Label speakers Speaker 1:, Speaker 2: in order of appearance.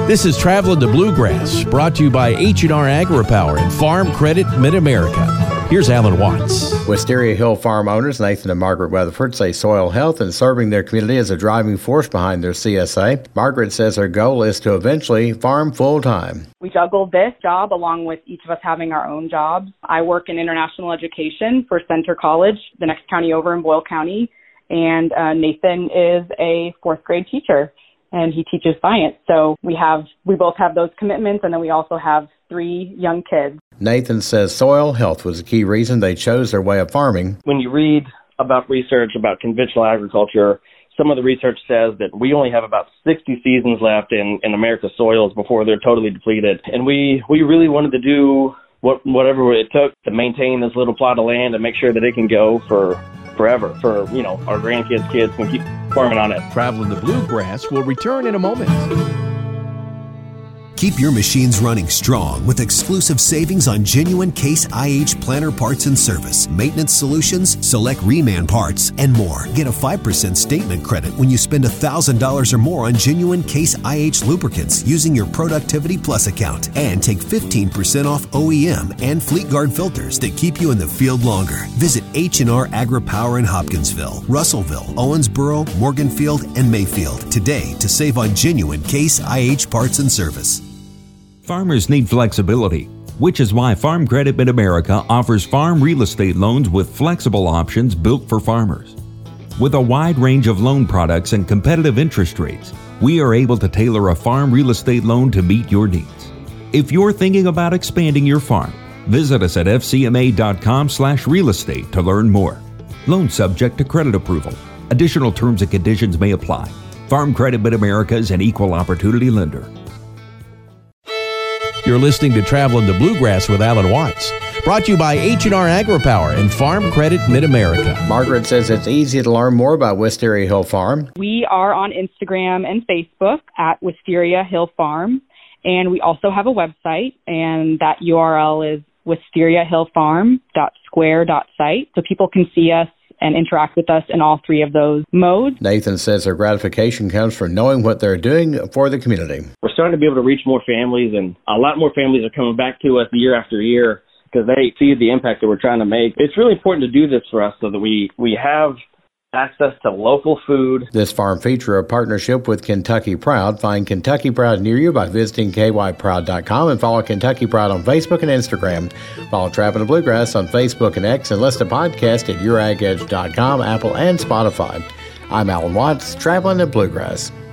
Speaker 1: This is Traveling the Bluegrass, brought to you by H&R AgriPower and Farm Credit Mid-America. Here's Alan Watts.
Speaker 2: Wisteria Hill Farm owners Nathan and Margaret Weatherford say soil health and serving their community is a driving force behind their CSA. Margaret says her goal is to eventually farm full-time.
Speaker 3: We juggle this job along with each of us having our own jobs. I work in international education for Center College, the next county over in Boyle County, and Nathan is a fourth grade teacher, and he teaches science. So we both have those commitments, and then we also have 3 young kids.
Speaker 2: Nathan says soil health was a key reason they chose their way of farming.
Speaker 4: When you read about research about conventional agriculture, some of the research says that we only have about 60 seasons left in America's soils before they're totally depleted. And we really wanted to do whatever it took to maintain this little plot of land and make sure that it can go for forever, for, our grandkids' kids can keep farming on it.
Speaker 1: Traveling the Bluegrass will return in a moment.
Speaker 5: Keep your machines running strong with exclusive savings on genuine Case IH planter parts and service, maintenance solutions, select reman parts, and more. Get a 5% statement credit when you spend $1,000 or more on genuine Case IH lubricants using your Productivity Plus account. And take 15% off OEM and Fleetguard filters that keep you in the field longer. Visit H&R AgriPower in Hopkinsville, Russellville, Owensboro, Morganfield, and Mayfield today to save on genuine Case IH parts and service.
Speaker 6: Farmers need flexibility, which is why Farm Credit Mid-America offers farm real estate loans with flexible options built for farmers. With a wide range of loan products and competitive interest rates, we are able to tailor a farm real estate loan to meet your needs. If you're thinking about expanding your farm, visit us at fcma.com/real estate to learn more. Loan subject to credit approval. Additional terms and conditions may apply. Farm Credit Mid-America is an equal opportunity lender.
Speaker 1: You're listening to Traveling the Bluegrass with Alan Watts, brought to you by H&R AgriPower and Farm Credit Mid-America.
Speaker 2: Margaret says it's easy to learn more about Wisteria Hill Farm.
Speaker 3: We are on Instagram and Facebook at Wisteria Hill Farm, and we also have a website, and that URL is wisteriahillfarm.square.site, so people can see us and interact with us in all 3 of those modes.
Speaker 2: Nathan says their gratification comes from knowing what they're doing for the community.
Speaker 4: We're starting to be able to reach more families, and a lot more families are coming back to us year after year because they see the impact that we're trying to make. It's really important to do this for us so that we have access to local food.
Speaker 2: This farm feature a partnership with Kentucky Proud. Find Kentucky Proud near you by visiting kyproud.com and follow Kentucky Proud on Facebook and Instagram. Follow Traveling the Bluegrass on Facebook and X and listen to podcasts at youragedge.com, Apple, and Spotify. I'm Alan Watts, Traveling the Bluegrass.